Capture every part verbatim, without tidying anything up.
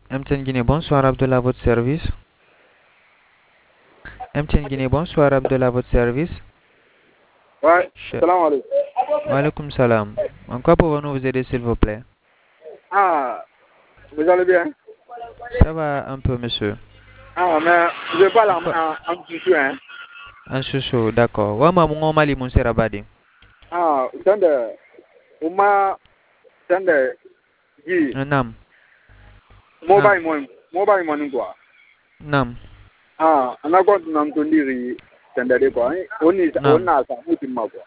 M T N Guinée, bonsoir Abdullah, à votre service. M T N Guinée, bonsoir Abdullah, à votre service. Ouais, Che- salam alaikum. Wa alaikum salam. En quoi pouvons-nous vous aider, s'il vous plaît? Ah, vous allez bien? Ça va un peu, monsieur. Ah, mais je parle En en, quoi? en, en Tutu, hein. En chouchou, d'accord. Wa ma mungo mali mun serabadi. Ah, c'est de, uma, c'est de, ji, Nam, nam, mobile money, mobile money quoi. nam, Ah, on a quoi dans ton diri, c'est de quoi. On est, on nam. a ça, on est ma quoi.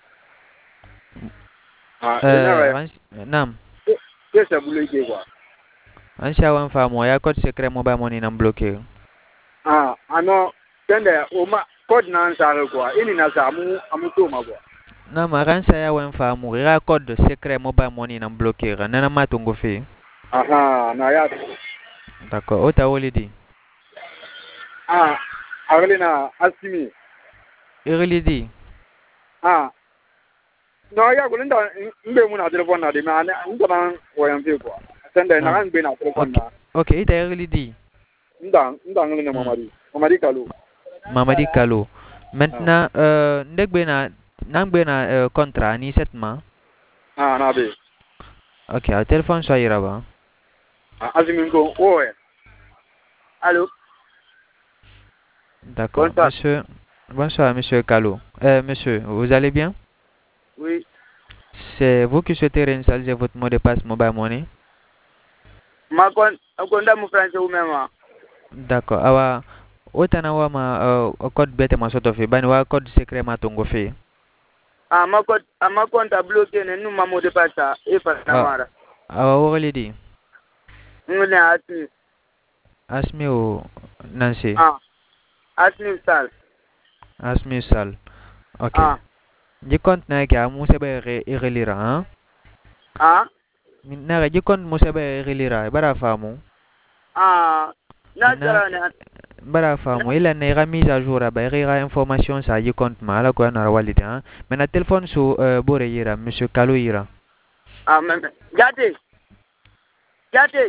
Ah, il y Euh, a, ran- nam. c'est ça boulot qui quoi. An sha wan famo ya code secret mobile money nam bloqué. Ah, ah non, c'est de, uma, code nan ça quoi. Il y a ça, amu, amu tout ma quoi. Nam, ran sa ya wan famo ya code secret mobile money nam bloqué. Nana matungo fe. Ah, ah, na ya. D'accord. Ota wolidi. Ah, Arlena, Asimi. Irlidi. Ah, no ya ko nda mbe mu na telephone na de ma na nda wo yan fe ko sende na Nam. kan be na telephone Ok. na Ok, ita irlidi. nda nda ngene Hmm. mamadi mamadi kalu Mamadi Kalo. ah Maintenant, euh, ndek bena nang bena euh, contrat ni sept mois. ah na be Ok, a téléphone soit iraba. ah azimi ko o e allô D'accord. bonsoir Monsieur, bonsoir monsieur Kalo. Euh, monsieur, vous allez bien? oui C'est vous qui souhaitez réinitialiser votre mot de passe mobile money? ma kon ko nda mu français ou même D'accord. Awa otana wa ma euh, code bete ma soto fi bani wa code secret ma tongo fi. ah ma ko ah ma compte a bloqué ne nous ma mot de passe e fa na Ah, mara awa wogli di. ngene ati Asmi o Nancy. ah asmi sal Asmi Sal. Ok. ah Ji compte na ki amu sebe re irelira, hein? ah Nara ji compte mu sebe irelira, bara famu. ah na Maintenant, jara ne bara famu ila ne ga mise à jour ba ira information sa ji compte ma ala ko na walidi, hein? Maintenant téléphone su euh, bore yira monsieur Kalo yira. ah mais jate jate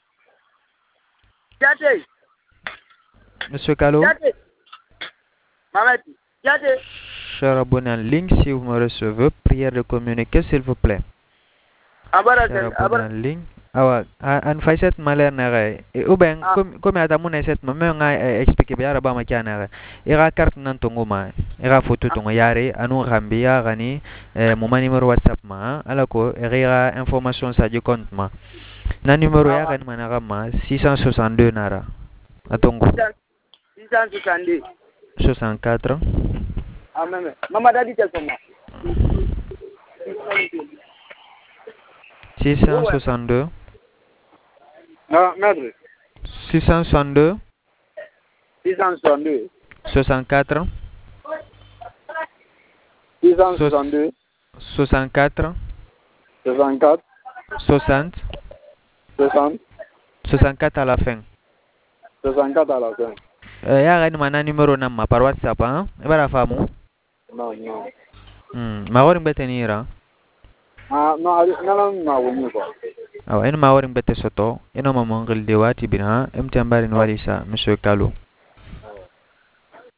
jate Monsieur Kalo, jate mamati jate cher abonné en ligne, si vous me recevez, prière de communiquer s'il vous plaît. abara Cher sen abonné abara en ligne. Awa, an fay set maler na ray. E uben ah comme comme ata mun set ma me nga expliquer be araba ma kana ray. Ira carte nan tongo ma. Ira photo ah tongo yare anu rambi ya gani eh, mo ma numéro WhatsApp ma ala ko ira information sa du compte ma. Na numéro ya ah gani mana ma six cent soixante-deux nara. Atongo six cent soixante-deux soixante-quatre ah même mama dadi tel sama ouais six cent soixante-deux ah maître six cent soixante-deux six cent soixante-deux soixante-quatre six cent soix- soixante-deux soixante-quatre soixante-quatre soixante soixante soixante-quatre à la fin. soixante-quatre à la fin Eh, ya gani mana numero nama par WhatsApp, hein? Ibara famu. non non Hmm, maworin bete nira. ah non ali nana ma woni ko Awa, ina maworin bete soto. Ina mamongil de wati bina. Emti ambarin ah walisa, monsieur Kalu.